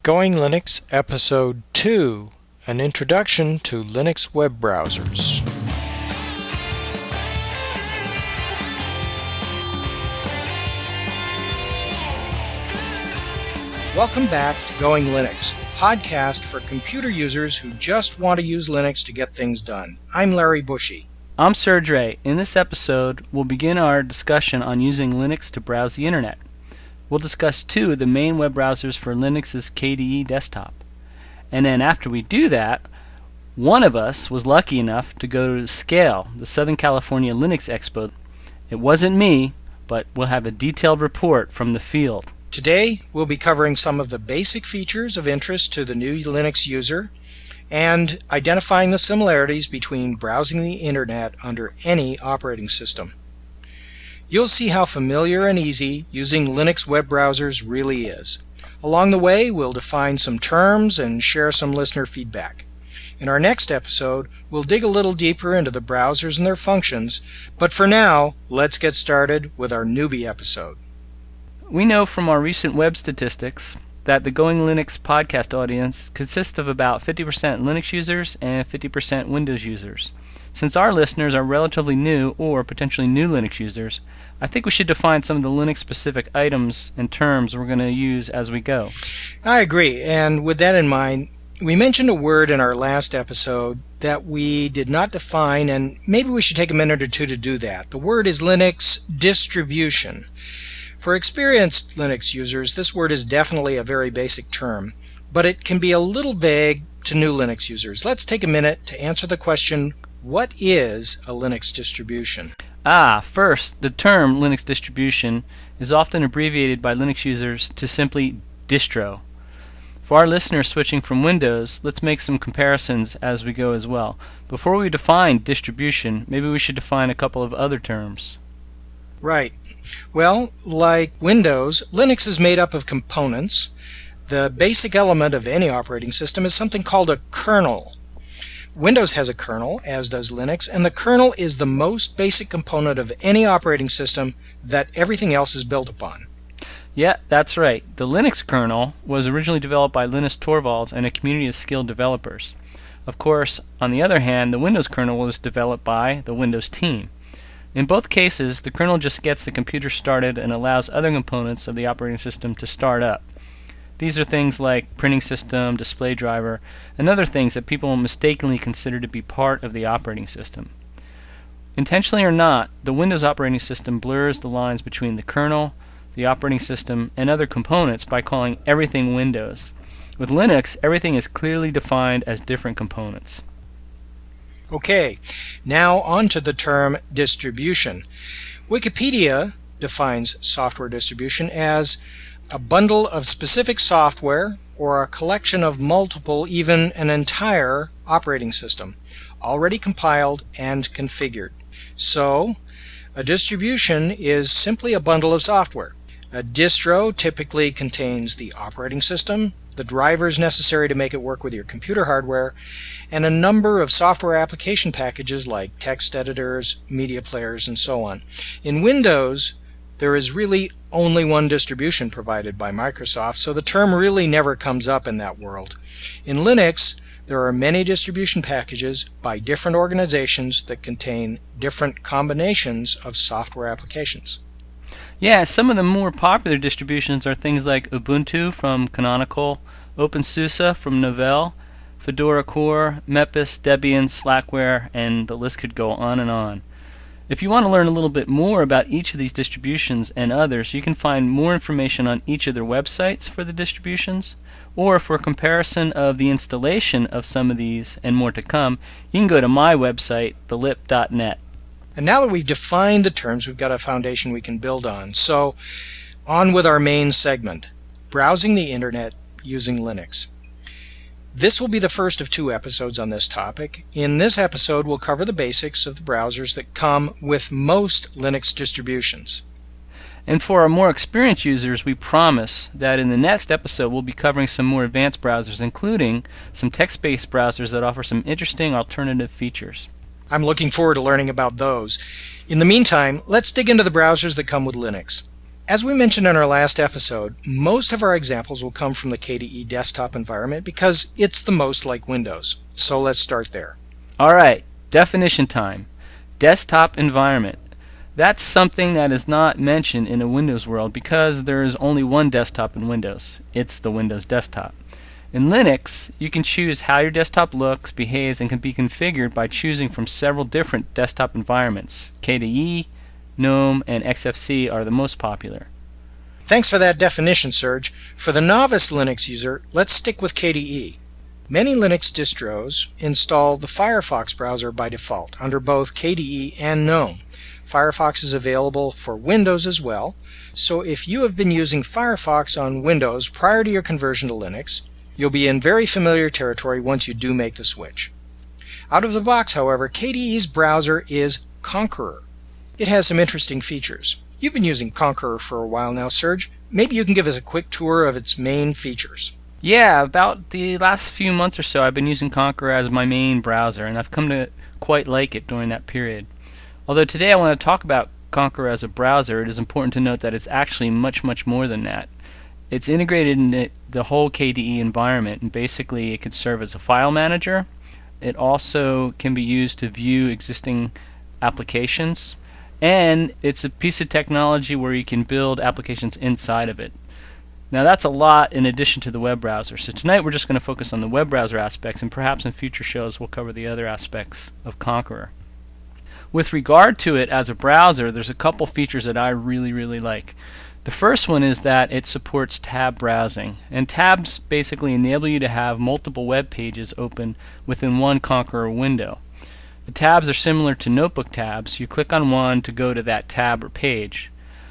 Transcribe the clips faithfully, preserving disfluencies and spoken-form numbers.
Going Linux Episode two, an introduction to Linux web browsers. Welcome back to Going Linux, a podcast for computer users who just want to use Linux to get things done. I'm Larry Bushy. I'm Serge Ray. In this episode, we'll begin our discussion on using Linux to browse the internet. We'll discuss two of the main web browsers for Linux's K D E desktop. And then after we do that, one of us was lucky enough to go to Scale, the Southern California Linux Expo. It wasn't me, but we'll have a detailed report from the field. Today, we'll be covering some of the basic features of interest to the new Linux user and identifying the similarities between browsing the internet under any operating system. You'll see how familiar and easy using Linux web browsers really is. Along the way, we'll define some terms and share some listener feedback. In our next episode, we'll dig a little deeper into the browsers and their functions, but for now, let's get started with our newbie episode. We know from our recent web statistics that the Going Linux podcast audience consists of about fifty percent Linux users and fifty percent Windows users. Since our listeners are relatively new or potentially new Linux users, I think we should define some of the Linux-specific items and terms we're going to use as we go. I agree, and with that in mind, we mentioned a word in our last episode that we did not define, and maybe we should take a minute or two to do that. The word is Linux distribution. For experienced Linux users, this word is definitely a very basic term, but it can be a little vague to new Linux users. Let's take a minute to answer the question, what is a Linux distribution? Ah, first, the term Linux distribution is often abbreviated by Linux users to simply distro. For our listeners switching from Windows, let's make some comparisons as we go as well. Before we define distribution, maybe we should define a couple of other terms. Right. Well, like Windows, Linux is made up of components. The basic element of any operating system is something called a kernel. Windows has a kernel, as does Linux, and the kernel is the most basic component of any operating system that everything else is built upon. Yeah, that's right. The Linux kernel was originally developed by Linus Torvalds and a community of skilled developers. Of course, on the other hand, the Windows kernel was developed by the Windows team. In both cases, the kernel just gets the computer started and allows other components of the operating system to start up. These are things like printing system, display driver, and other things that people mistakenly consider to be part of the operating system. Intentionally or not, the Windows operating system blurs the lines between the kernel, the operating system, and other components by calling everything Windows. With Linux, everything is clearly defined as different components. Okay, now on to the term distribution. Wikipedia defines software distribution as a bundle of specific software or a collection of multiple, even an entire operating system, already compiled and configured. So, a distribution is simply a bundle of software. A distro typically contains the operating system, the drivers necessary to make it work with your computer hardware, and a number of software application packages like text editors, media players, and so on. In Windows, there is really only one distribution provided by Microsoft, so the term really never comes up in that world. In Linux, there are many distribution packages by different organizations that contain different combinations of software applications. Yeah, some of the more popular distributions are things like Ubuntu from Canonical, OpenSUSE from Novell, Fedora Core, Mepis, Debian, Slackware, and the list could go on and on. If you want to learn a little bit more about each of these distributions and others, you can find more information on each of their websites for the distributions, or for comparison of the installation of some of these and more to come, you can go to my website, the lip dot net. And now that we've defined the terms, we've got a foundation we can build on. So, on with our main segment, browsing the internet using Linux. This will be the first of two episodes on this topic. In this episode, we'll cover the basics of the browsers that come with most Linux distributions. And for our more experienced users, we promise that in the next episode we'll be covering some more advanced browsers, including some text-based browsers that offer some interesting alternative features. I'm looking forward to learning about those. In the meantime, let's dig into the browsers that come with Linux. As we mentioned in our last episode, most of our examples will come from the K D E desktop environment because it's the most like Windows. So let's start there. All right, definition time. Desktop environment. That's something that is not mentioned in a Windows world because there is only one desktop in Windows. It's the Windows desktop. In Linux, you can choose how your desktop looks, behaves, and can be configured by choosing from several different desktop environments. K D E, GNOME, and X F C are the most popular. Thanks for that definition, Serge. For the novice Linux user, let's stick with K D E. Many Linux distros install the Firefox browser by default under both K D E and GNOME. Firefox is available for Windows as well, so if you have been using Firefox on Windows prior to your conversion to Linux, you'll be in very familiar territory once you do make the switch. Out of the box, however, K D E's browser is Konqueror. It has some interesting features. You've been using Konqueror for a while now, Serge. Maybe you can give us a quick tour of its main features. Yeah, about the last few months or so I've been using Konqueror as my main browser, and I've come to quite like it during that period. Although today I want to talk about Konqueror as a browser, it is important to note that it's actually much, much more than that. It's integrated in the whole K D E environment, and basically it can serve as a file manager. It also can be used to view existing applications, and it's a piece of technology where you can build applications inside of it. Now that's a lot in addition to the web browser. So tonight we're just going to focus on the web browser aspects, and perhaps in future shows we'll cover the other aspects of Konqueror. With regard to it as a browser, there's a couple features that I really, really like. The first one is that it supports tab browsing, and tabs basically enable you to have multiple web pages open within one Konqueror window. The tabs are similar to notebook tabs. You click on one to go to that tab or page.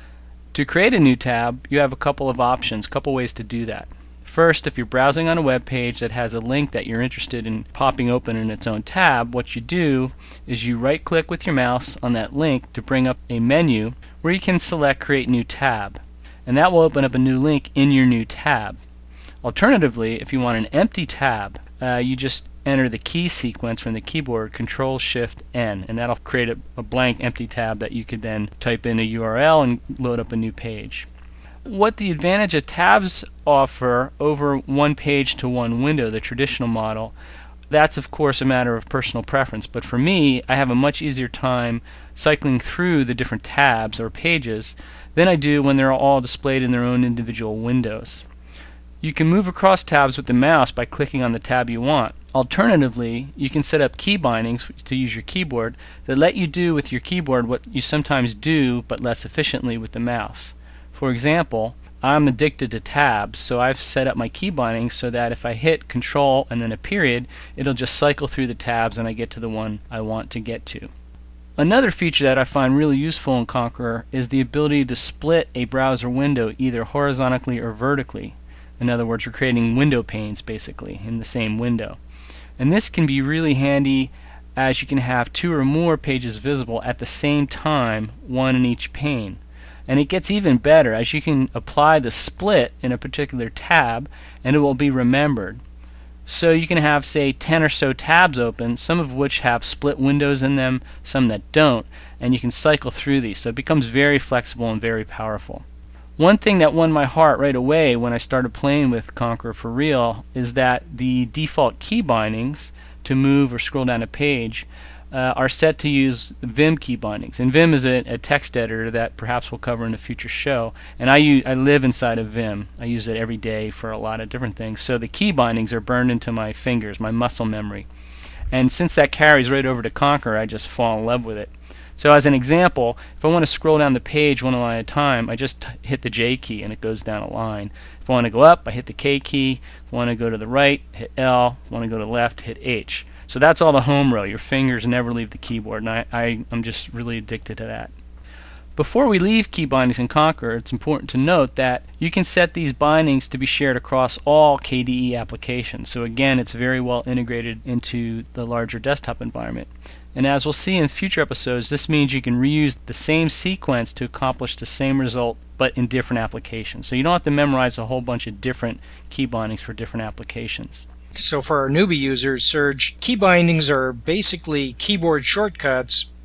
To create a new tab, you have a couple of options, a couple ways to do that. First, if you're browsing on a web page that has a link that you're interested in popping open in its own tab, what you do is you right-click with your mouse on that link to bring up a menu where you can select Create New Tab, and that will open up a new link in your new tab. Alternatively, if you want an empty tab, uh, you just enter the key sequence from the keyboard, Control Shift N, and that'll create a, a blank empty tab that you could then type in a U R L and load up a new page. What the advantage of tabs offer over one page to one window, the traditional model, that's of course a matter of personal preference, but for me, I have a much easier time cycling through the different tabs or pages than I do when they're all displayed in their own individual windows. You can move across tabs with the mouse by clicking on the tab you want. Alternatively, you can set up key bindings to use your keyboard that let you do with your keyboard what you sometimes do but less efficiently with the mouse. For example, I'm addicted to tabs, so I've set up my key bindings so that if I hit Control and then a period, it'll just cycle through the tabs and I get to the one I want to get to. Another feature that I find really useful in Konqueror is the ability to split a browser window either horizontally or vertically. In other words, we're creating window panes basically in the same window. And this can be really handy as you can have two or more pages visible at the same time, one in each pane. And it gets even better as you can apply the split in a particular tab and it will be remembered. So you can have, say, ten or so tabs open, some of which have split windows in them, some that don't, and you can cycle through these. So it becomes very flexible and very powerful. One thing that won my heart right away when I started playing with Konqueror for real is that the default key bindings to move or scroll down a page uh, are set to use Vim key bindings. And Vim is a, a text editor that perhaps we'll cover in a future show. And I, use, I live inside of Vim. I use it every day for a lot of different things. So the key bindings are burned into my fingers, my muscle memory. And since that carries right over to Konqueror, I just fall in love with it. So as an example, if I want to scroll down the page one line at a time, I just hit the J key and it goes down a line. If I want to go up, I hit the K key. If I want to go to the right, hit L. If I want to go to the left, hit H. So that's all the home row. Your fingers never leave the keyboard, and I, I, I'm just really addicted to that. Before we leave key bindings in Konqueror, it's important to note that you can set these bindings to be shared across all K D E applications. So again, it's very well integrated into the larger desktop environment. And as we'll see in future episodes, this means you can reuse the same sequence to accomplish the same result, but in different applications. So you don't have to memorize a whole bunch of different key bindings for different applications. So for our newbie users, Serge, key bindings are basically keyboard shortcuts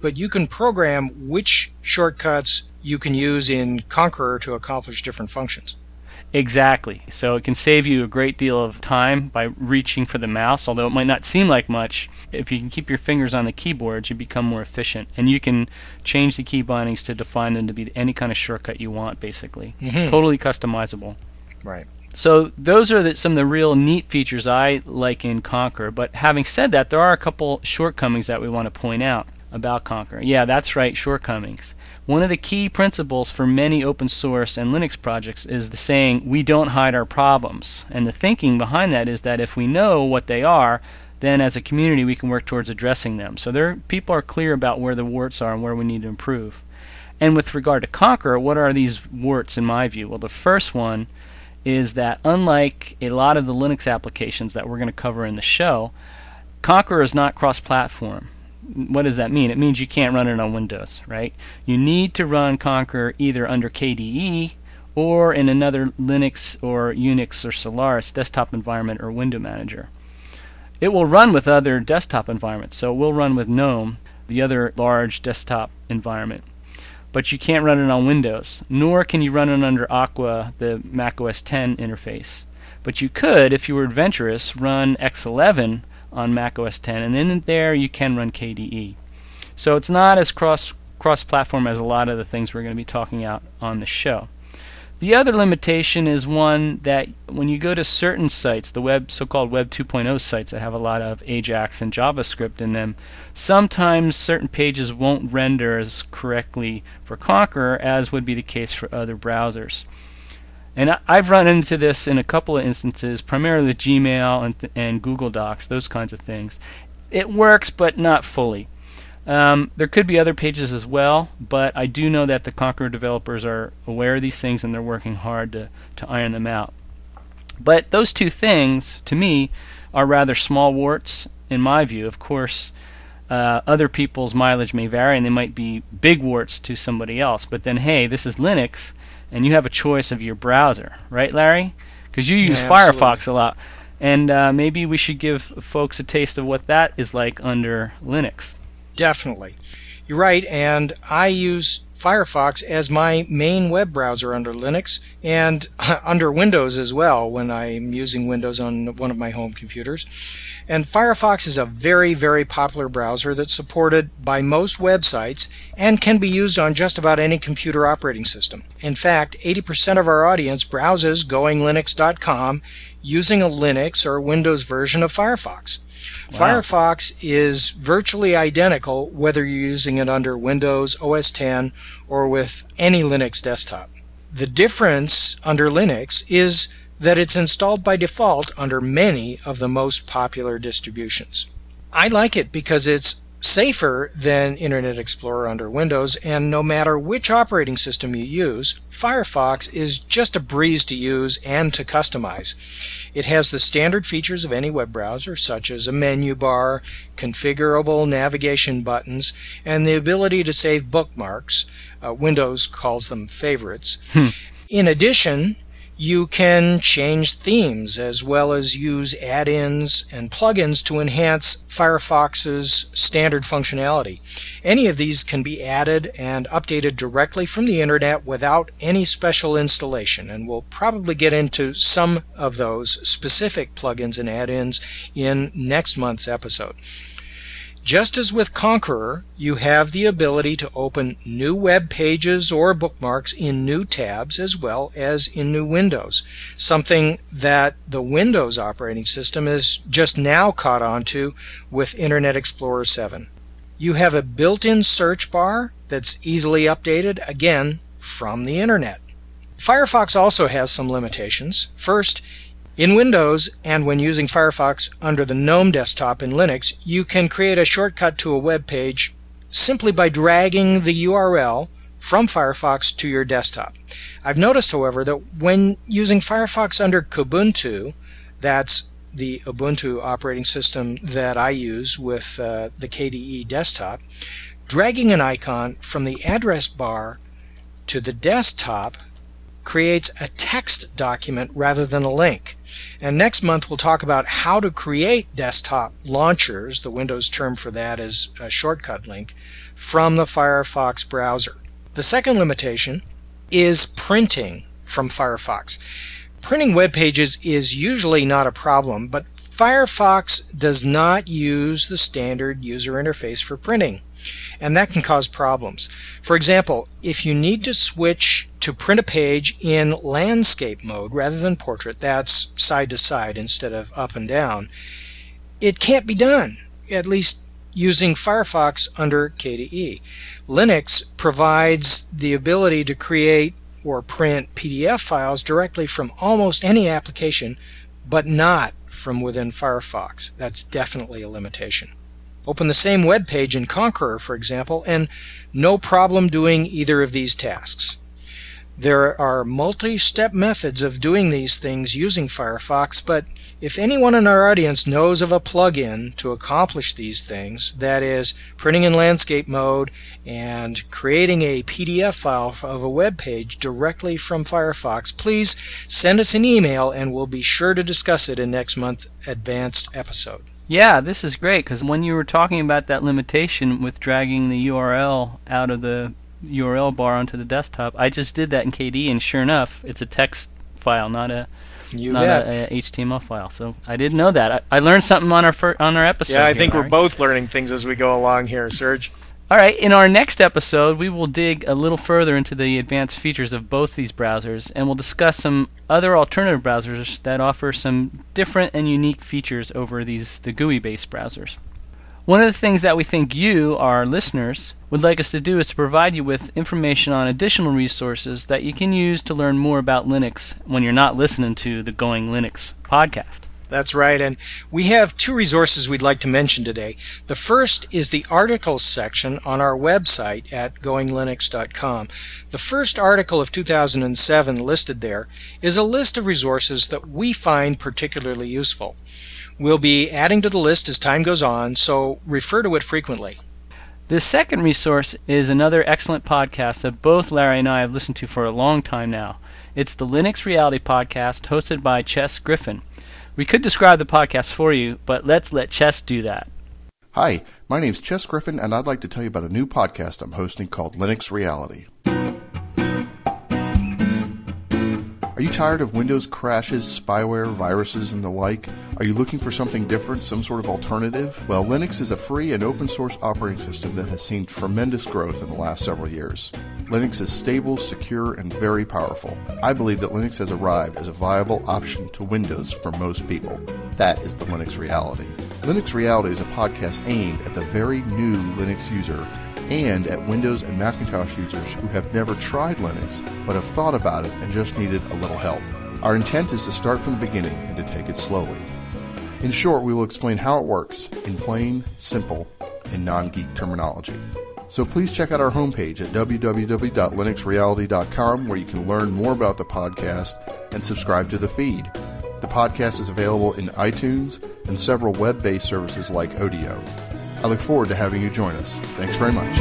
but you can program which shortcuts you can use in Konqueror to accomplish different functions. Exactly. So it can save you a great deal of time by reaching for the mouse, although it might not seem like much. If you can keep your fingers on the keyboards, you become more efficient. And you can change the key bindings to define them to be any kind of shortcut you want, basically. Mm-hmm. Totally customizable. Right. So those are the, some of the real neat features I like in Konqueror. But having said that, there are a couple shortcomings that we want to point out about Konqueror. Yeah, that's right, shortcomings. One of the key principles for many open source and Linux projects is the saying, we don't hide our problems. And the thinking behind that is that if we know what they are, then as a community we can work towards addressing them. So there, people are clear about where the warts are and where we need to improve. And with regard to Konqueror, what are these warts in my view? Well, the first one is that unlike a lot of the Linux applications that we're going to cover in the show, Konqueror is not cross-platform. What does that mean? It means you can't run it on Windows, right? You need to run Konqueror either under K D E or in another Linux or Unix or Solaris desktop environment or window manager. It will run with other desktop environments, so it will run with GNOME, the other large desktop environment. But you can't run it on Windows, nor can you run it under Aqua, the Mac O S ten interface. But you could, if you were adventurous, run X eleven on Mac O S ten, and then there you can run K D E. So it's not as cross cross-platform as a lot of the things we're going to be talking about on the show. The other limitation is one that when you go to certain sites, the web so-called Web two point oh sites that have a lot of Ajax and JavaScript in them, sometimes certain pages won't render as correctly for Konqueror as would be the case for other browsers. And I've run into this in a couple of instances, primarily with Gmail and, th- and Google Docs, those kinds of things. It works, but not fully. Um, there could be other pages as well, but I do know that the Konqueror developers are aware of these things and they're working hard to, to iron them out. But those two things, to me, are rather small warts in my view. Of course, uh, other people's mileage may vary and they might be big warts to somebody else. But then, hey, this is Linux, and you have a choice of your browser, right, Larry? Because you use yeah, Firefox a lot. And uh, maybe we should give folks a taste of what that is like under Linux. Definitely. You're right, and I use Firefox as my main web browser under Linux and under Windows as well when I'm using Windows on one of my home computers. And Firefox is a very, very popular browser that's supported by most websites and can be used on just about any computer operating system. In fact, eighty percent of our audience browses going linux dot com using a Linux or Windows version of Firefox. Wow. Firefox is virtually identical whether you're using it under Windows, O S ten, or with any Linux desktop. The difference under Linux is that it's installed by default under many of the most popular distributions. I like it because it's safer than Internet Explorer under Windows, and no matter which operating system you use, Firefox is just a breeze to use and to customize. It has the standard features of any web browser, such as a menu bar, configurable navigation buttons, and the ability to save bookmarks. Uh, Windows calls them favorites. Hmm. In addition, you can change themes as well as use add-ins and plugins to enhance Firefox's standard functionality. Any of these can be added and updated directly from the internet without any special installation, and we'll probably get into some of those specific plugins and add-ins in next month's episode. Just as with Konqueror, you have the ability to open new web pages or bookmarks in new tabs as well as in new windows, something that the Windows operating system is just now caught on to with Internet Explorer seven. You have a built-in search bar that's easily updated, again, from the internet. Firefox also has some limitations. First, in Windows, and when using Firefox under the GNOME desktop in Linux, you can create a shortcut to a web page simply by dragging the U R L from Firefox to your desktop. I've noticed, however, that when using Firefox under Kubuntu, that's the Ubuntu operating system that I use with uh, the K D E desktop, dragging an icon from the address bar to the desktop creates a text document rather than a link. And next month we'll talk about how to create desktop launchers, the Windows term for that is a shortcut link, from the Firefox browser. The second limitation is printing from Firefox. Printing web pages is usually not a problem, but Firefox does not use the standard user interface for printing, and that can cause problems. For example, if you need to switch to print a page in landscape mode rather than portrait, that's side to side instead of up and down, it can't be done, at least using Firefox under K D E. Linux provides the ability to create or print P D F files directly from almost any application, but not from within Firefox. That's definitely a limitation. Open the same web page in Konqueror, for example, and no problem doing either of these tasks. There are multi-step methods of doing these things using Firefox, but if anyone in our audience knows of a plugin to accomplish these things, that is, printing in landscape mode and creating a P D F file of a web page directly from Firefox, please send us an email and we'll be sure to discuss it in next month's advanced episode. Yeah, this is great, because when you were talking about that limitation with dragging the U R L out of the U R L bar onto the desktop, I just did that in K D E, and sure enough, it's a text file, not a You not bet. a, a H T M L file. So I didn't know that. I, I learned something on our fir- on our episode. Yeah, I here, think Larry. we're both learning things as we go along here, Serge. All right, in our next episode, we will dig a little further into the advanced features of both these browsers, and we'll discuss some other alternative browsers that offer some different and unique features over these the G U I-based browsers. One of the things that we think you, our listeners, would like us to do is to provide you with information on additional resources that you can use to learn more about Linux when you're not listening to the Going Linux podcast. That's right, and we have two resources we'd like to mention today. The first is the articles section on our website at going linux dot com. The first article of two thousand seven listed there is a list of resources that we find particularly useful. We'll be adding to the list as time goes on, so refer to it frequently. The second resource is another excellent podcast that both Larry and I have listened to for a long time now. It's the Linux Reality Podcast, hosted by Chess Griffin. We could describe the podcast for you, but let's let Chess do that. Hi, my name's Chess Griffin, and I'd like to tell you about a new podcast I'm hosting called Linux Reality. Are you tired of Windows crashes, spyware, viruses, and the like? Are you looking for something different, some sort of alternative? Well, Linux is a free and open source operating system that has seen tremendous growth in the last several years. Linux is stable, secure, and very powerful. I believe that Linux has arrived as a viable option to Windows for most people. That is the Linux Reality. Linux Reality is a podcast aimed at the very new Linux user and at Windows and Macintosh users who have never tried Linux but have thought about it and just needed a little help. Our intent is to start from the beginning and to take it slowly. In short, we will explain how it works in plain, simple, and non-geek terminology. So please check out our homepage at w w w dot linux reality dot com, where you can learn more about the podcast and subscribe to the feed. The podcast is available in iTunes and several web-based services like Odeo. I look forward to having you join us. Thanks very much.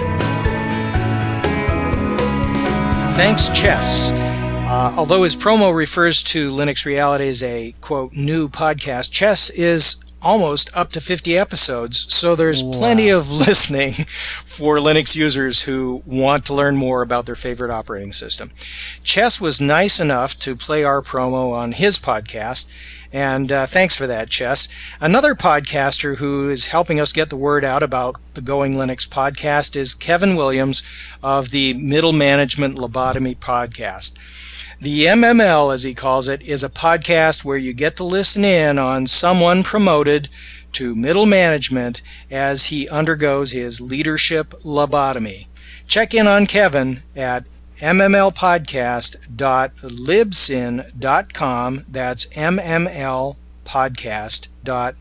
Thanks, Chess. Uh, although his promo refers to Linux Reality as a, quote, new podcast, Chess is almost up to fifty episodes, so there's Wow. plenty of listening for Linux users who want to learn more about their favorite operating system. Chess was nice enough to play our promo on his podcast, and uh, thanks for that, Chess. Another podcaster who is helping us get the word out about the Going Linux podcast is Kevin Williams of the Middle Management Lobotomy podcast. The M M L, as he calls it, is a podcast where you get to listen in on someone promoted to middle management as he undergoes his leadership lobotomy. Check in on Kevin at m m l podcast dot libsyn dot com. That's m m l podcast dot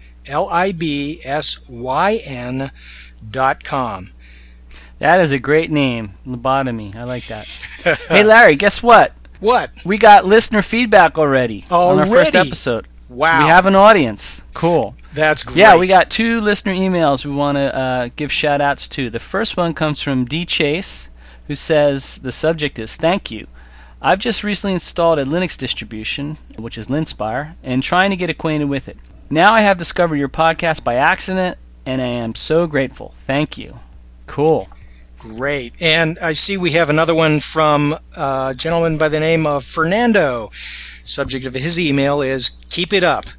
libsyn dot com. That is a great name, lobotomy. I like that. Hey, Larry, guess what? What? We got listener feedback already, on our first Already? episode. Wow. We have an audience. Cool. That's great. Yeah, we got two listener emails we want to uh, give shout-outs to. The first one comes from D. Chase, who says the subject is, "Thank you. I've just recently installed a Linux distribution, which is Linspire, and trying to get acquainted with it. Now I have discovered your podcast by accident, and I am so grateful. Thank you. Cool. Great. And I see we have another one from a gentleman by the name of Fernando. Subject of his email is, "Keep it up.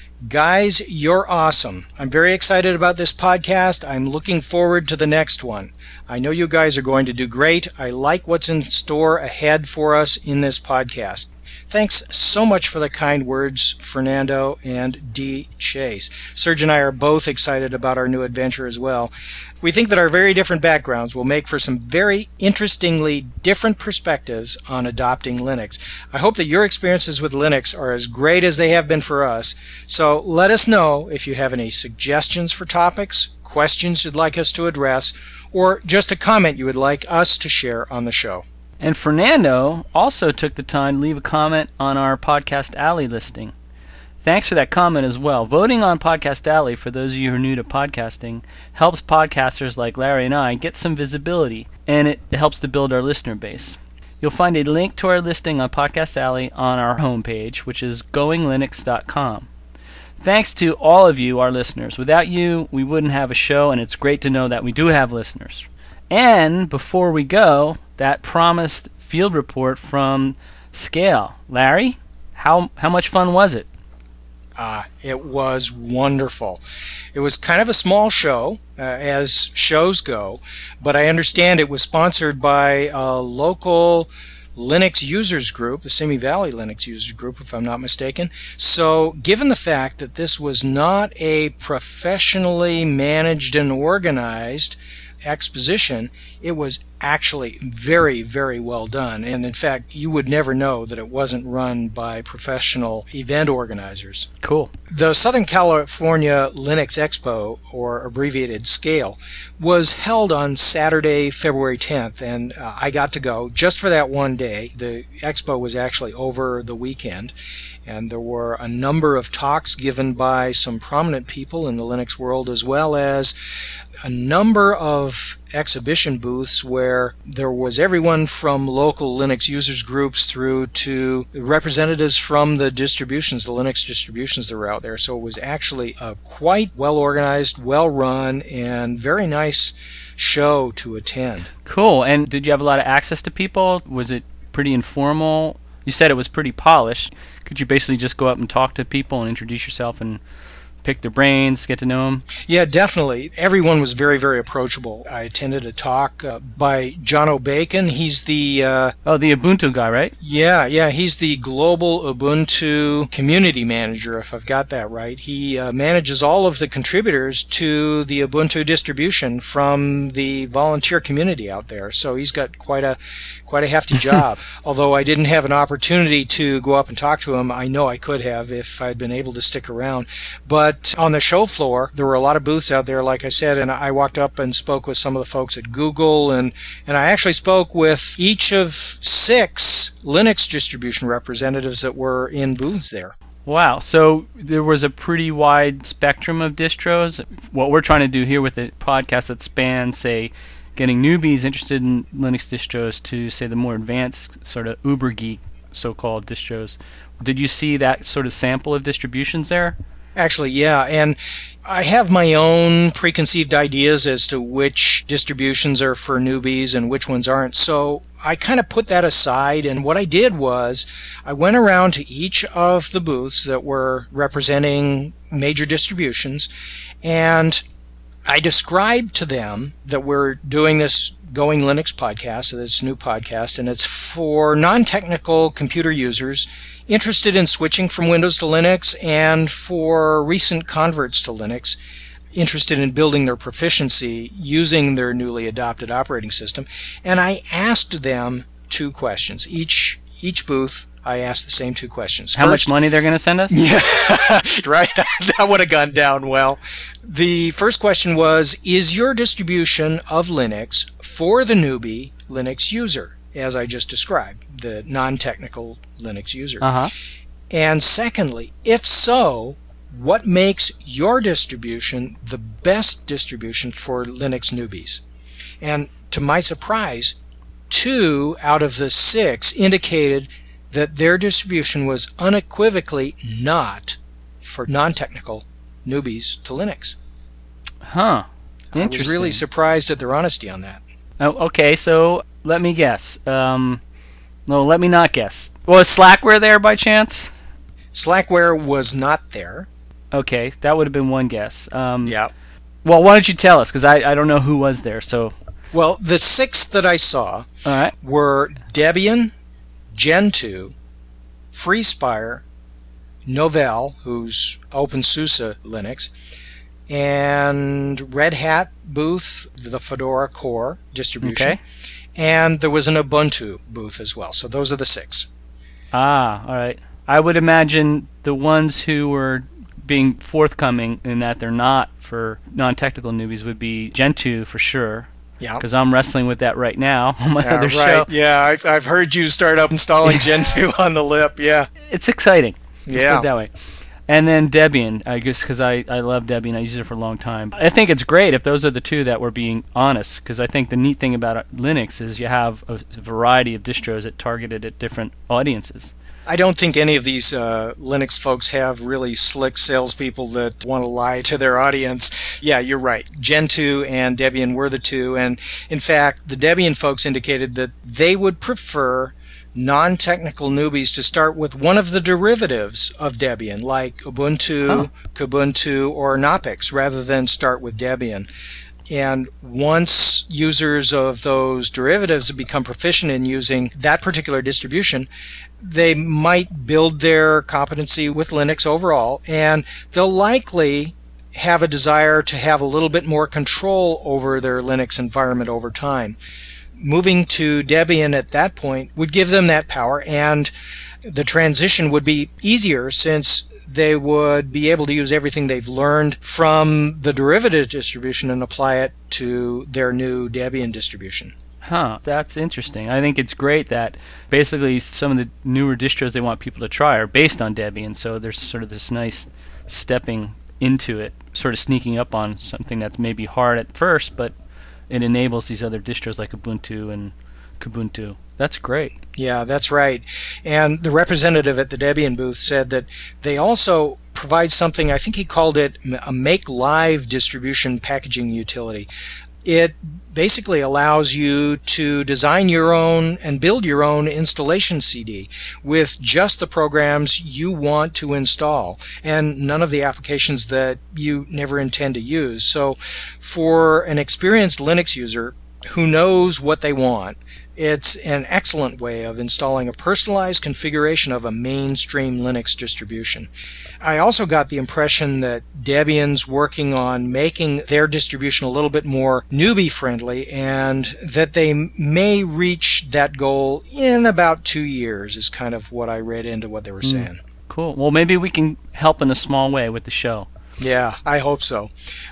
Guys, you're awesome. I'm very excited about this podcast. I'm looking forward to the next one. I know you guys are going to do great. I like what's in store ahead for us in this podcast." Thanks so much for the kind words, Fernando and D. Chase. Serge and I are both excited about our new adventure as well. We think that our very different backgrounds will make for some very interestingly different perspectives on adopting Linux. I hope that your experiences with Linux are as great as they have been for us. So let us know if you have any suggestions for topics, questions you'd like us to address, or just a comment you would like us to share on the show. And Fernando also took the time to leave a comment on our Podcast Alley listing. Thanks for that comment as well. Voting on Podcast Alley, for those of you who are new to podcasting, helps podcasters like Larry and I get some visibility, and it helps to build our listener base. You'll find a link to our listing on Podcast Alley on our homepage, which is going linux dot com. Thanks to all of you, our listeners. Without you, we wouldn't have a show, and it's great to know that we do have listeners. And before we go, that promised field report from Scale. Larry, how how much fun was it? Ah, it was wonderful. It was kind of a small show, uh, as shows go, but I understand it was sponsored by a local Linux users group, the Simi Valley Linux users group, if I'm not mistaken. So given the fact that this was not a professionally managed and organized exposition, it was actually very, very well done. And in fact, you would never know that it wasn't run by professional event organizers. Cool. The Southern California Linux Expo, or abbreviated SCALE, was held on Saturday, February tenth, and uh, I got to go just for that one day. The expo was actually over the weekend, and there were a number of talks given by some prominent people in the Linux world, as well as a number of exhibition booths where there was everyone from local Linux users groups through to representatives from the distributions, the Linux distributions that were out there. So it was actually a quite well-organized, well-run, and very nice show to attend. Cool. And did you have a lot of access to people? Was it pretty informal? You said it was pretty polished. Could you basically just go up and talk to people and introduce yourself and pick their brains, get to know them? Yeah, definitely. Everyone was very, very approachable. I attended a talk uh, by John O'Bacon. He's the... Uh, oh, the Ubuntu guy, right? Yeah, yeah. He's the global Ubuntu community manager, if I've got that right. He uh, manages all of the contributors to the Ubuntu distribution from the volunteer community out there. So he's got quite a quite a hefty job. Although I didn't have an opportunity to go up and talk to him, I know I could have if I'd been able to stick around. But on the show floor, there were a lot of booths out there, like I said, and I walked up and spoke with some of the folks at Google, and, and I actually spoke with each of six Linux distribution representatives that were in booths there. Wow, so there was a pretty wide spectrum of distros. What we're trying to do here with a podcast that spans, say, getting newbies interested in Linux distros to, say, the more advanced sort of uber geek so-called distros. Did you see that sort of sample of distributions there? Actually, yeah, and I have my own preconceived ideas as to which distributions are for newbies and which ones aren't, so I kind of put that aside, and what I did was I went around to each of the booths that were representing major distributions, and I described to them that we're doing this Going Linux podcast, this new podcast, and it's for non-technical computer users interested in switching from Windows to Linux, and for recent converts to Linux interested in building their proficiency using their newly adopted operating system. And I asked them two questions. Each each booth, I asked the same two questions. How First, much money they're going to send us? Yeah, right. That would have gone down well. The first question was, is your distribution of Linux for the newbie Linux user, as I just described, the non-technical Linux user? Uh-huh. And secondly, if so, what makes your distribution the best distribution for Linux newbies? And to my surprise, two out of the six indicated that their distribution was unequivocally not for non-technical newbies to Linux. Huh. Interesting. I was really surprised at their honesty on that. Oh, okay, so let me guess. Um, no, let me not guess. Was Slackware there by chance? Slackware was not there. Okay, that would have been one guess. Um, Yeah. Well, why don't you tell us? Because I, I don't know who was there. So. Well, the six that I saw All right. were Debian, Gentoo, FreeSpire, Novell, who's OpenSUSE Linux, and Red Hat booth, the Fedora Core distribution, Okay. and there was an Ubuntu booth as well. So those are the six. Ah, all right. I would imagine the ones who were being forthcoming in that they're not for non-technical newbies would be Gentoo for sure. Yeah. Because I'm wrestling with that right now on my Yeah, other right. show. Yeah, I've, I've heard you start up installing Gentoo on the lip. Yeah. It's exciting. Let's Yeah. put it that way. And then Debian, I guess because I, I love Debian. I used it for a long time. I think it's great if those are the two that were being honest, because I think the neat thing about Linux is you have a variety of distros that targeted at different audiences. I don't think any of these uh, Linux folks have really slick salespeople that want to lie to their audience. Yeah, you're right. Gentoo and Debian were the two. And in fact, the Debian folks indicated that they would prefer non-technical newbies to start with one of the derivatives of Debian, like Ubuntu, Oh. Kubuntu, or Knoppix, rather than start with Debian. And once users of those derivatives have become proficient in using that particular distribution, they might build their competency with Linux overall, and they'll likely have a desire to have a little bit more control over their Linux environment over time. Moving to Debian at that point would give them that power, and the transition would be easier since they would be able to use everything they've learned from the derivative distribution and apply it to their new Debian distribution. Huh, that's interesting. I think it's great that basically some of the newer distros they want people to try are based on Debian, so there's sort of this nice stepping into it, sort of sneaking up on something that's maybe hard at first, but it enables these other distros like Ubuntu and Kubuntu. That's great. Yeah, that's right. And the representative at the Debian booth said that they also provide something, I think he called it a make live distribution packaging utility. It basically allows you to design your own and build your own installation C D with just the programs you want to install and none of the applications that you never intend to use. So for an experienced Linux user who knows what they want, it's an excellent way of installing a personalized configuration of a mainstream Linux distribution. I also got the impression that Debian's working on making their distribution a little bit more newbie-friendly, and that they may reach that goal in about two years is kind of what I read into what they were saying. Cool. Well, maybe we can help in a small way with the show. Yeah, I hope so.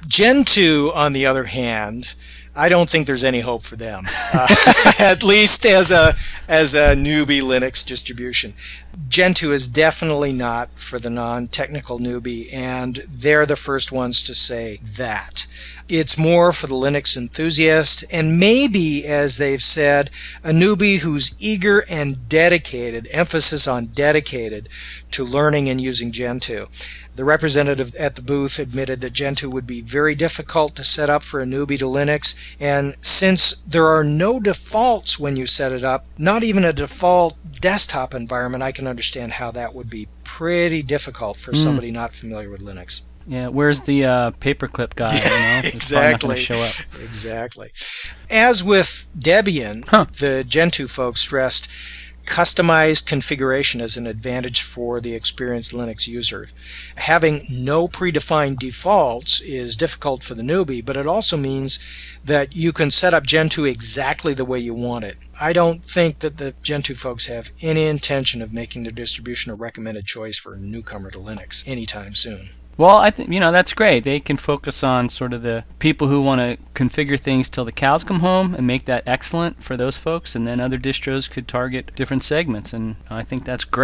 Gentoo, on the other hand, I don't think there's any hope for them, uh, at least as a as a newbie Linux distribution. Gentoo is definitely not for the non-technical newbie, and they're the first ones to say that. It's more for the Linux enthusiast, and maybe, as they've said, a newbie who's eager and dedicated, emphasis on dedicated, to learning and using Gentoo. The representative at the booth admitted that Gentoo would be very difficult to set up for a newbie to Linux, and since there are no defaults when you set it up, not even a default desktop environment, I can understand how that would be pretty difficult for somebody not familiar with Linux. Yeah, where's the uh, paperclip guy? You know? It's probably not gonna Exactly. show up. Exactly. As with Debian, Huh. the Gentoo folks stressed customized configuration as an advantage for the experienced Linux user. Having no predefined defaults is difficult for the newbie, but it also means that you can set up Gentoo exactly the way you want it. I don't think that the Gentoo folks have any intention of making their distribution a recommended choice for a newcomer to Linux anytime soon. Well, I think you know that's great. They can focus on sort of the people who want to configure things till the cows come home and make that excellent for those folks, and then other distros could target different segments, and I think that's great.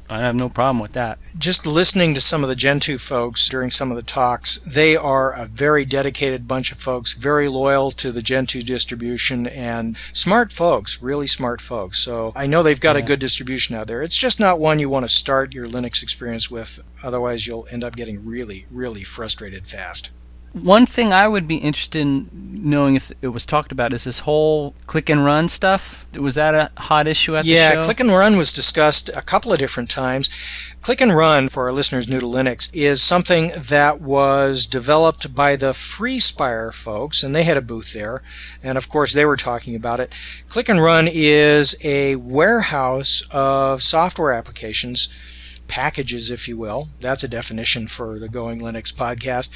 I have no problem with that. Just listening to some of the Gentoo folks during some of the talks, they are a very dedicated bunch of folks, very loyal to the Gentoo distribution, and smart folks, really smart folks. So I know they've got yeah. a good distribution out there. It's just not one you want to start your Linux experience with. Otherwise, you'll end up getting really, really frustrated fast. One thing I would be interested in knowing if it was talked about is this whole click and run stuff. Was that a hot issue at yeah, the show? Yeah, click and run was discussed a couple of different times. Click and run, for our listeners new to Linux, is something that was developed by the FreeSpire folks, and they had a booth there, and of course they were talking about it. Click and run is a warehouse of software applications, packages, if you will. That's a definition for the Going Linux podcast,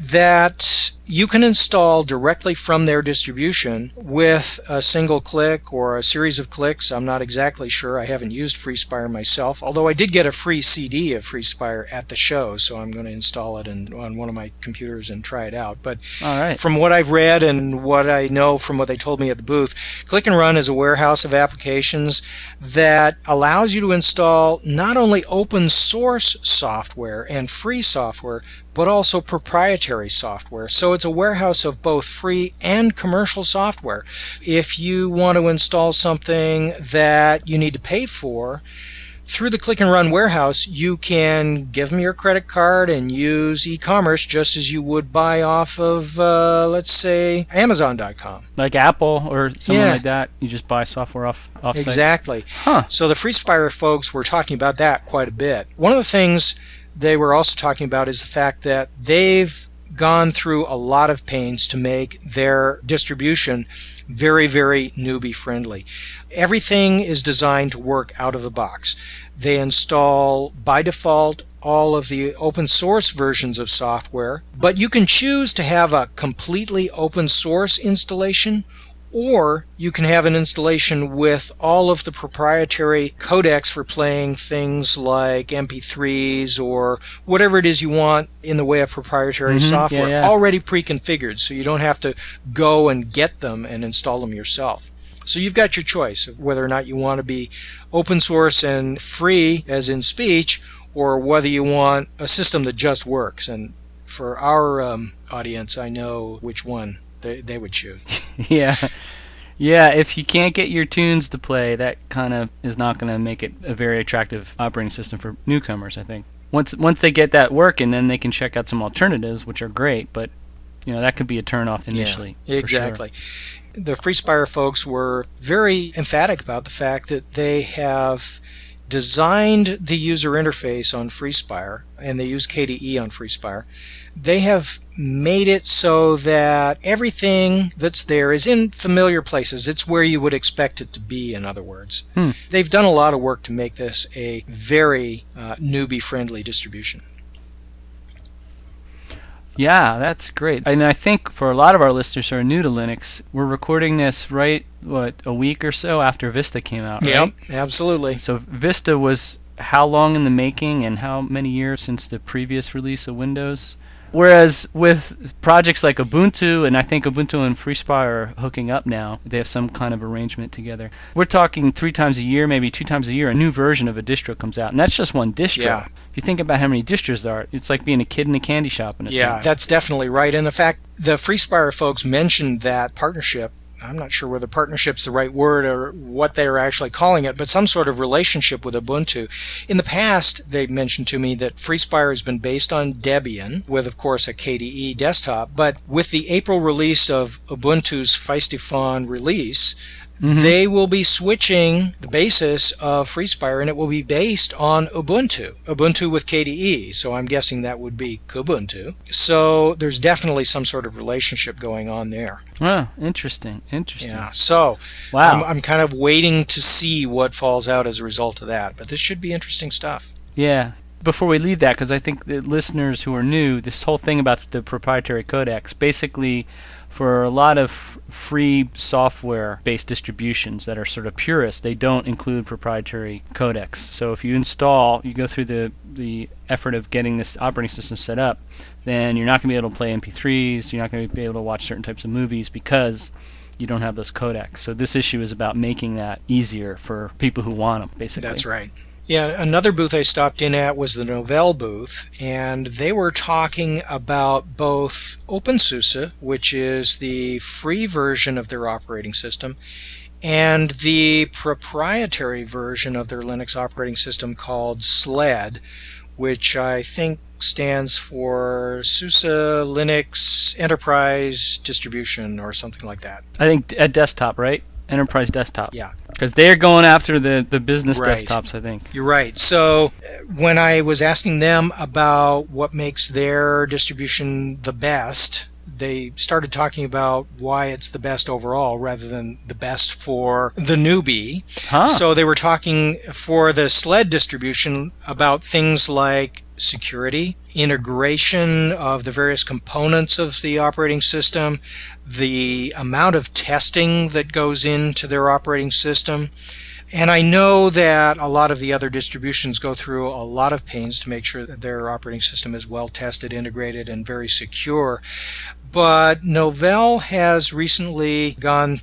that you can install directly from their distribution with a single click or a series of clicks. I'm not exactly sure. I haven't used FreeSpire myself, although I did get a free C D of FreeSpire at the show, so I'm going to install it in, on one of my computers and try it out. But All right. from what I've read and what I know from what they told me at the booth, Click and Run is a warehouse of applications that allows you to install not only open source software and free software, but also proprietary software. So it's a warehouse of both free and commercial software. If you want to install something that you need to pay for, through the Click and Run warehouse, you can give them your credit card and use e-commerce just as you would buy off of, uh, let's say, Amazon dot com. Like Apple or something yeah. like that? You just buy software off, off sites? Exactly. Huh. So the FreeSpire folks were talking about that quite a bit. One of the things they were also talking about is the fact that they've gone through a lot of pains to make their distribution very, very newbie friendly. Everything is designed to work out of the box. They install by default all of the open source versions of software, but you can choose to have a completely open source installation, or you can have an installation with all of the proprietary codecs for playing things like M P threes or whatever it is you want in the way of proprietary mm-hmm. software yeah, yeah. already pre-configured, so you don't have to go and get them and install them yourself. So you've got your choice of whether or not you want to be open source and free, as in speech, or whether you want a system that just works. And for our um, audience, I know which one they, they would choose. yeah. Yeah, if you can't get your tunes to play, that kind of is not going to make it a very attractive operating system for newcomers, I think. Once once they get that working, then they can check out some alternatives, which are great, but you know that could be a turnoff initially. Yeah, exactly. Sure. The FreeSpire folks were very emphatic about the fact that they have designed the user interface on FreeSpire, and they use K D E on FreeSpire. They have made it so that everything that's there is in familiar places. It's where you would expect it to be, in other words. Hmm. They've done a lot of work to make this a very uh, newbie-friendly distribution. Yeah, that's great. And I think for a lot of our listeners who are new to Linux, we're recording this right, what, a week or so after Vista came out, right? Yep, absolutely. So Vista was how long in the making and how many years since the previous release of Windows? Whereas with projects like Ubuntu, and I think Ubuntu and FreeSpire are hooking up now, they have some kind of arrangement together. We're talking three times a year, maybe two times a year, a new version of a distro comes out. And that's just one distro. Yeah. If you think about how many distros there are, it's like being a kid in a candy shop in a Yeah, sense. that's definitely right. And in fact, the FreeSpire folks mentioned that partnership. I'm not sure whether partnership's the right word or what they are actually calling it, but some sort of relationship with Ubuntu. In the past, they mentioned to me that FreeSpire has been based on Debian, with, of course, a K D E desktop, but with the April release of Ubuntu's Feisty-Fon release, mm-hmm. they will be switching the basis of FreeSpire, and it will be based on Ubuntu. Ubuntu with K D E, so I'm guessing that would be Kubuntu. So there's definitely some sort of relationship going on there. Oh, interesting, interesting. Yeah, so wow. I'm, I'm kind of waiting to see what falls out as a result of that, but this should be interesting stuff. Yeah. Before we leave that, because I think the listeners who are new, this whole thing about the proprietary codecs, basically for a lot of free software-based distributions that are sort of purist, they don't include proprietary codecs. So if you install, you go through the, the effort of getting this operating system set up, then you're not going to be able to play M P threes, you're not going to be able to watch certain types of movies because you don't have those codecs. So this issue is about making that easier for people who want them, basically. That's right. Yeah, another booth I stopped in at was the Novell booth, and they were talking about both OpenSUSE, which is the free version of their operating system, and the proprietary version of their Linux operating system called SLED, which I think stands for SUSE Linux Enterprise Distribution or something like that. I think a desktop, right? Enterprise desktop. Yeah. Because they're going after the, the business Right. desktops, I think. You're right. So uh, when I was asking them about what makes their distribution the best, they started talking about why it's the best overall rather than the best for the newbie. Huh. So they were talking for the SLED distribution about things like security, integration of the various components of the operating system, the amount of testing that goes into their operating system. And I know that a lot of the other distributions go through a lot of pains to make sure that their operating system is well tested, integrated, and very secure. But Novell has recently gone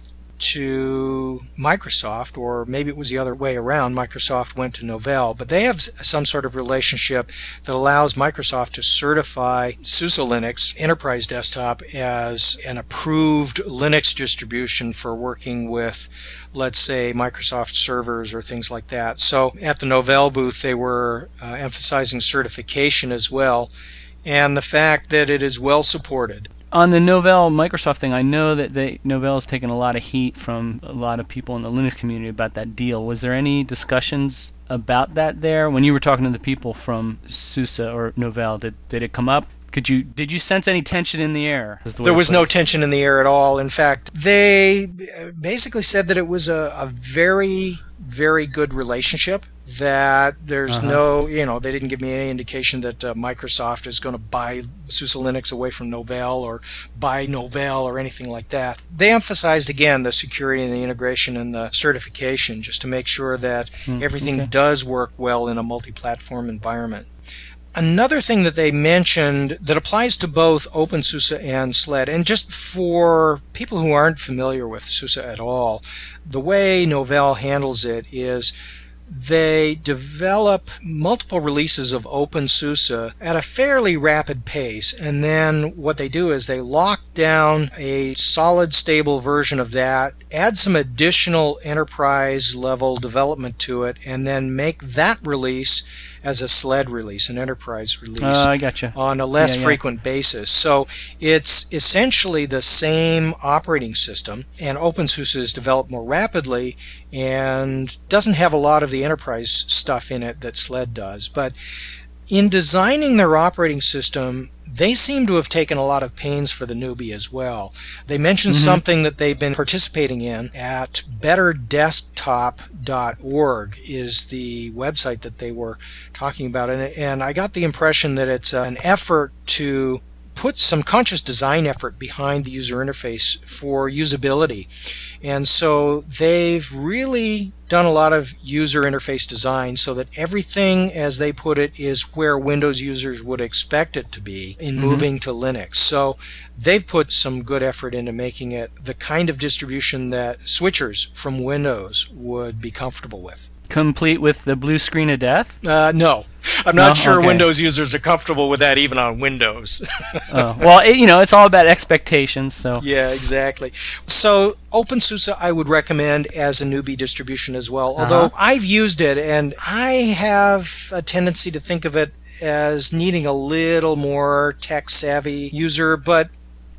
to Microsoft, or maybe it was the other way around. Microsoft went to Novell, but they have some sort of relationship that allows Microsoft to certify SUSE Linux Enterprise Desktop as an approved Linux distribution for working with, let's say, Microsoft servers or things like that. So at the Novell booth, they were uh, emphasizing certification as well, and the fact that it is well supported. On the Novell Microsoft thing, I know that they Novell has taken a lot of heat from a lot of people in the Linux community about that deal. Was there any discussions about that there when you were talking to the people from SUSE or Novell? Did did it come up? Could you did you sense any tension in the air? Is the way There to was put no it. tension in the air at all. In fact, they basically said that it was a, a very, very good relationship, that there's Uh-huh. no, you know, they didn't give me any indication that uh, Microsoft is going to buy SUSE Linux away from Novell or buy Novell or anything like that. They emphasized, again, the security and the integration and the certification just to make sure that Hmm, everything okay. does work well in a multi-platform environment. Another thing that they mentioned that applies to both OpenSUSE and SLED, and just for people who aren't familiar with SUSE at all, the way Novell handles it is they develop multiple releases of OpenSUSE at a fairly rapid pace, and then what they do is they lock down a solid, stable version of that, add some additional enterprise level development to it, and then make that release as a SLED release, an enterprise release, Uh, I gotcha. on a less Yeah, yeah. frequent basis. So it's essentially the same operating system, and OpenSUSE is developed more rapidly and doesn't have a lot of the enterprise stuff in it that SLED does. But in designing their operating system, they seem to have taken a lot of pains for the newbie as well. They mentioned Mhm. something that they've been participating in at better desktop dot org is the website that they were talking about. And, and I got the impression that it's an effort to put some conscious design effort behind the user interface for usability. And so they've really done a lot of user interface design so that everything, as they put it, is where Windows users would expect it to be in Mhm. moving to Linux. So they've put some good effort into making it the kind of distribution that switchers from Windows would be comfortable with. Complete with the blue screen of death? Uh, no, I'm not No? sure Okay. Windows users are comfortable with that even on Windows. Oh. Well, it, you know, it's all about expectations, so. Yeah, exactly. So OpenSUSE I would recommend as a newbie distribution as well, although Uh-huh. I've used it and I have a tendency to think of it as needing a little more tech-savvy user, but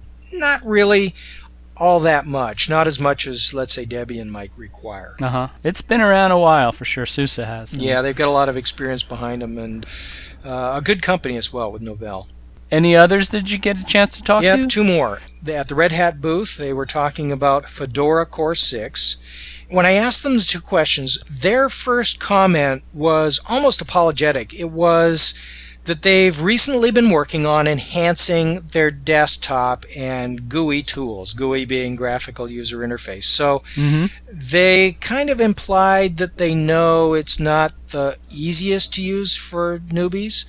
not really all that much. Not as much as, let's say, Debian might require. Uh-huh. It's been around a while for sure, SUSE has. Yeah, they've got a lot of experience behind them and uh, a good company as well with Novell. Any others did you get a chance to talk Yep, to? two more. At the Red Hat booth, they were talking about Fedora Core six. When I asked them the two questions, their first comment was almost apologetic. It was that they've recently been working on enhancing their desktop and G U I tools, G U I being graphical user interface. So Mm-hmm. they kind of implied that they know it's not the easiest to use for newbies,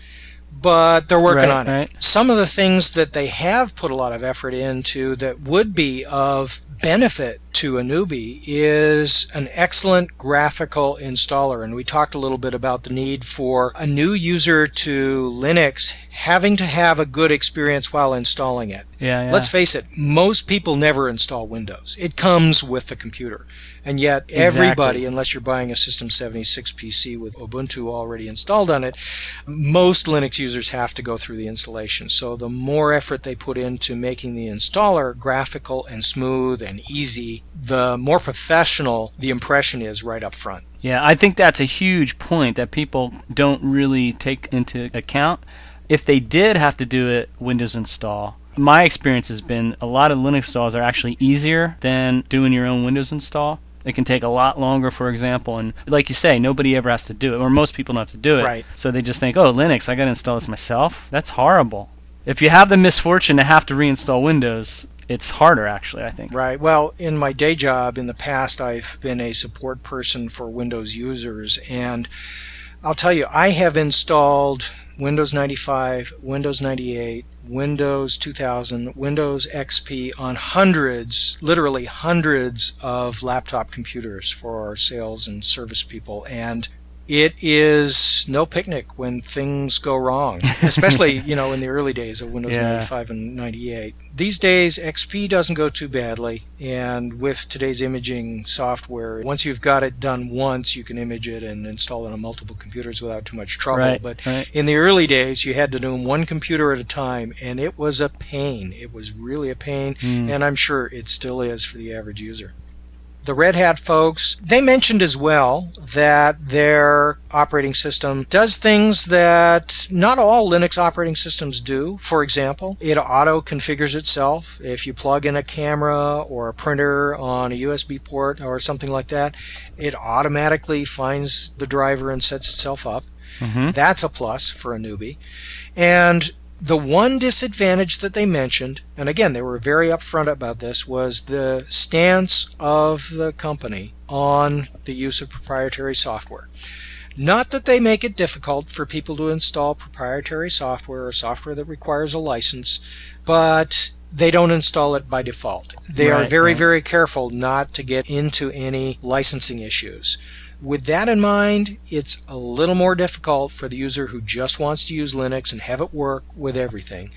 but they're working Right, on it. right. Some of the things that they have put a lot of effort into that would be of benefit to a newbie is an excellent graphical installer. And we talked a little bit about the need for a new user to Linux having to have a good experience while installing it. Yeah, yeah. Let's face it, most people never install Windows. It comes with the computer. And yet everybody, Exactly. unless you're buying a System seventy-six P C with Ubuntu already installed on it, most Linux users have to go through the installation. So the more effort they put into making the installer graphical and smooth and easy, the more professional the impression is right up front. Yeah, I think that's a huge point that people don't really take into account. If they did have to do it Windows install, my experience has been a lot of Linux installs are actually easier than doing your own Windows install. It can take a lot longer, for example, and like you say, nobody ever has to do it, or most people don't have to do it. Right. So they just think, oh, Linux, I got to install this myself? That's horrible. If you have the misfortune to have to reinstall Windows, it's harder, actually, I think. Right. Well, in my day job in the past, I've been a support person for Windows users, and I'll tell you, I have installed Windows ninety-five, Windows ninety-eight, Windows two thousand, Windows X P on hundreds, literally hundreds of laptop computers for our sales and service people, and it is no picnic when things go wrong, especially, you know, in the early days of Windows Yeah. ninety-five and ninety-eight. These days, X P doesn't go too badly, and with today's imaging software, once you've got it done once, you can image it and install it on multiple computers without too much trouble. Right, But right. in the early days, you had to do them one computer at a time, and it was a pain. It was really a pain, Mm. and I'm sure it still is for the average user. The Red Hat folks, they mentioned as well that their operating system does things that not all Linux operating systems do. For example, it auto-configures itself. If you plug in a camera or a printer on a U S B port or something like that, it automatically finds the driver and sets itself up. Mm-hmm. That's a plus for a newbie. And the one disadvantage that they mentioned, and again, they were very upfront about this, was the stance of the company on the use of proprietary software. Not that they make it difficult for people to install proprietary software or software that requires a license, but they don't install it by default. They are Right, very, right. very careful not to get into any licensing issues. With that in mind, it's a little more difficult for the user who just wants to use Linux and have it work with everything.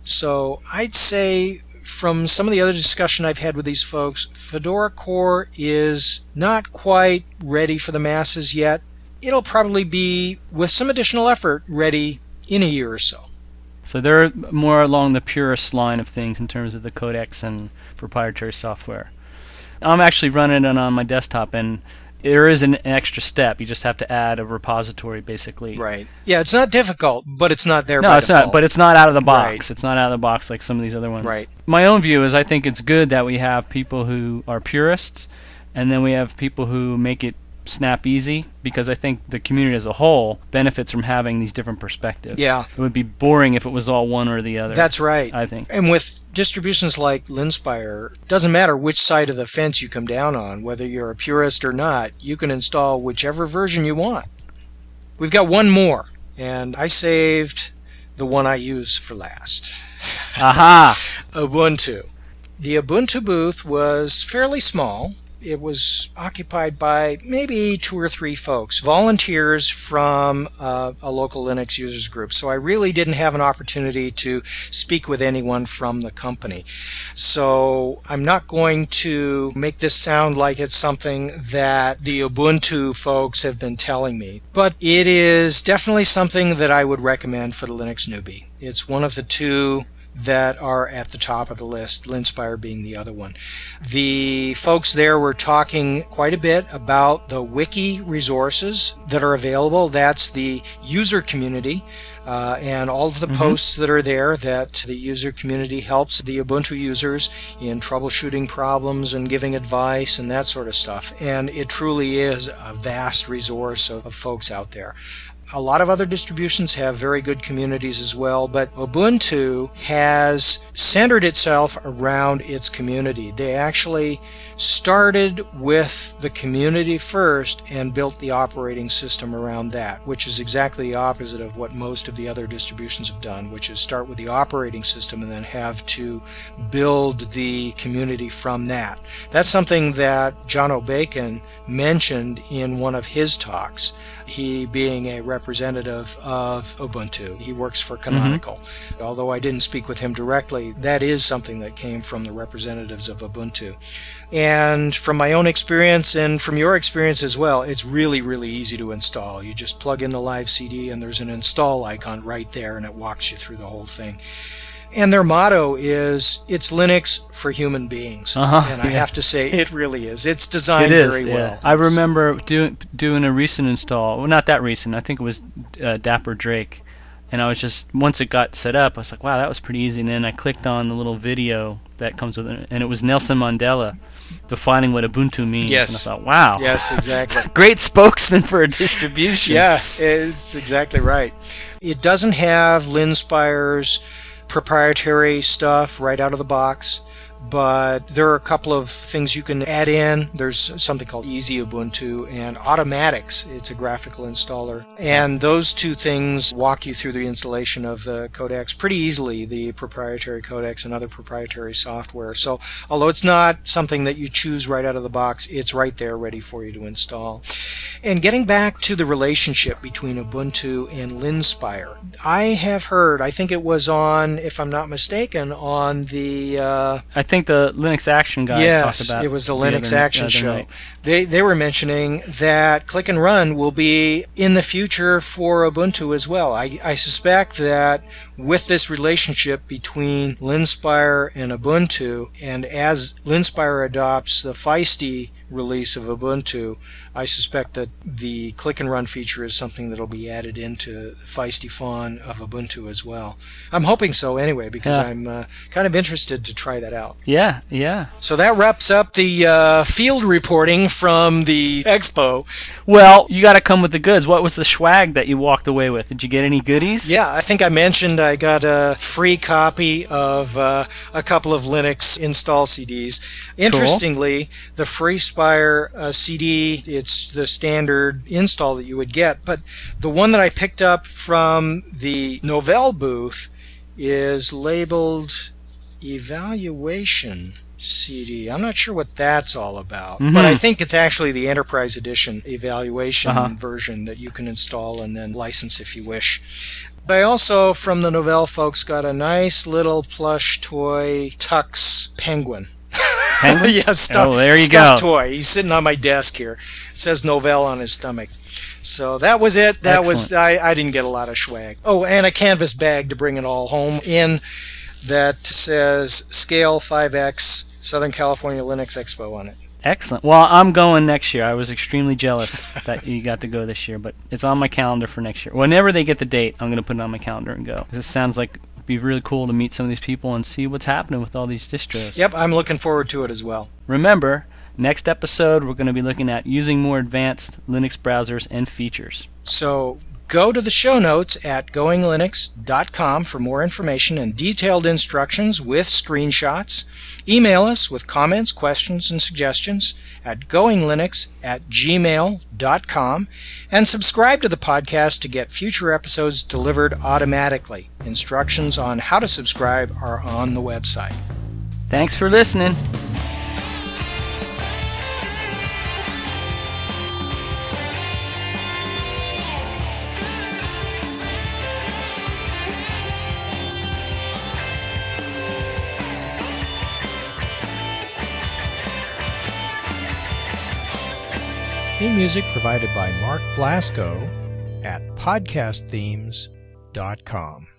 So I'd say from some of the other discussion I've had with these folks, Fedora Core is not quite ready for the masses yet. It'll probably be, with some additional effort, ready in a year or so. So they're more along the purist line of things in terms of the codecs and proprietary software. I'm actually running it on my desktop, and there is an extra step. You just have to add a repository, basically. Right. Yeah, it's not difficult, but it's not there No, by it's default. not. But it's not out of the box. Right. It's not out of the box like some of these other ones. Right. My own view is I think it's good that we have people who are purists, and then we have people who make it snap easy, because I think the community as a whole benefits from having these different perspectives. Yeah. It would be boring if it was all one or the other. That's right. I think. And with distributions like Linspire, it doesn't matter which side of the fence you come down on, whether you're a purist or not, you can install whichever version you want. We've got one more, and I saved the one I use for last. Aha! Ubuntu. The Ubuntu booth was fairly small. It was occupied by maybe two or three folks, volunteers from uh, a local Linux users group. So I really didn't have an opportunity to speak with anyone from the company. So I'm not going to make this sound like it's something that the Ubuntu folks have been telling me. But it is definitely something that I would recommend for the Linux newbie. It's one of the two that are at the top of the list, Linspire being the other one. The folks there were talking quite a bit about the wiki resources that are available. That's the user community uh, and all of the Mm-hmm. posts that are there that the user community helps the Ubuntu users in troubleshooting problems and giving advice and that sort of stuff. And it truly is a vast resource of, of folks out there. A lot of other distributions have very good communities as well, but Ubuntu has centered itself around its community. They actually started with the community first and built the operating system around that, which is exactly the opposite of what most of the other distributions have done, which is start with the operating system and then have to build the community from that. That's something that John O'Bacon mentioned in one of his talks, he being a representative of Ubuntu. He works for Canonical. Mm-hmm. Although I didn't speak with him directly, that is something that came from the representatives of Ubuntu. And from my own experience and from your experience as well, it's really, really easy to install. You just plug in the live C D and there's an install icon right there and it walks you through the whole thing. And their motto is, it's Linux for human beings. Uh-huh, and I yeah. have to say, it really is. It's designed it is, very yeah. well. I remember doing doing a recent install. Well, not that recent. I think it was uh, Dapper Drake. And I was just, once it got set up, I was like, wow, that was pretty easy. And then I clicked on the little video that comes with it, and it was Nelson Mandela defining what Ubuntu means. Yes. And I thought, wow. Yes, exactly. Great spokesman for a distribution. Yeah, it's exactly right. It doesn't have Linspire's proprietary stuff right out of the box, but there are a couple of things you can add in. There's something called Easy Ubuntu and Automatics. It's a graphical installer. And those two things walk you through the installation of the codecs pretty easily, the proprietary codecs and other proprietary software. So although it's not something that you choose right out of the box, it's right there ready for you to install. And getting back to the relationship between Ubuntu and Linspire, I have heard, I think it was on, if I'm not mistaken, on the... Uh, I think the Linux Action guys yes, talked about it was the the Linux other, Action other show. night. They they were mentioning that Click and Run will be in the future for Ubuntu as well. I, I suspect that with this relationship between Linspire and Ubuntu, and as Linspire adopts the Feisty release of Ubuntu, I suspect that the Click and Run feature is something that will be added into Feisty Fawn of Ubuntu as well. I'm hoping so anyway, because yeah. I'm uh, kind of interested to try that out. Yeah, yeah. So that wraps up the uh, field reporting from the expo. Well, you got to come with the goods. What was the swag that you walked away with? Did you get any goodies? Yeah, I think I mentioned I got a free copy of uh, a couple of Linux install C Ds. Interestingly, cool. the FreeSpire uh, C D, it's the standard install that you would get, but the one that I picked up from the Novell booth is labeled Evaluation C D. I'm not sure what that's all about, mm-hmm. but I think it's actually the Enterprise Edition Evaluation uh-huh. version that you can install and then license if you wish. But I also, from the Novell folks, got a nice little plush toy Tux penguin. Penguin? yeah, stuff, oh, there you stuffed go. toy. He's sitting on my desk here. It says Novell on his stomach. So that was it. That Excellent. was I, I didn't get a lot of swag. Oh, and a canvas bag to bring it all home in that says Scale five X Southern California Linux Expo on it. Excellent. Well, I'm going next year. I was extremely jealous that you got to go this year, but it's on my calendar for next year. Whenever they get the date, I'm going to put it on my calendar and go. This sounds like it'd be really cool to meet some of these people and see what's happening with all these distros. Yep, I'm looking forward to it as well. Remember, next episode we're going to be looking at using more advanced Linux browsers and features. So go to the show notes at going linux dot com for more information and detailed instructions with screenshots. Email us with comments, questions, and suggestions at going linux at gmail dot com and subscribe to the podcast to get future episodes delivered automatically. Instructions on how to subscribe are on the website. Thanks for listening. Theme music provided by Mark Blasco at podcast themes dot com.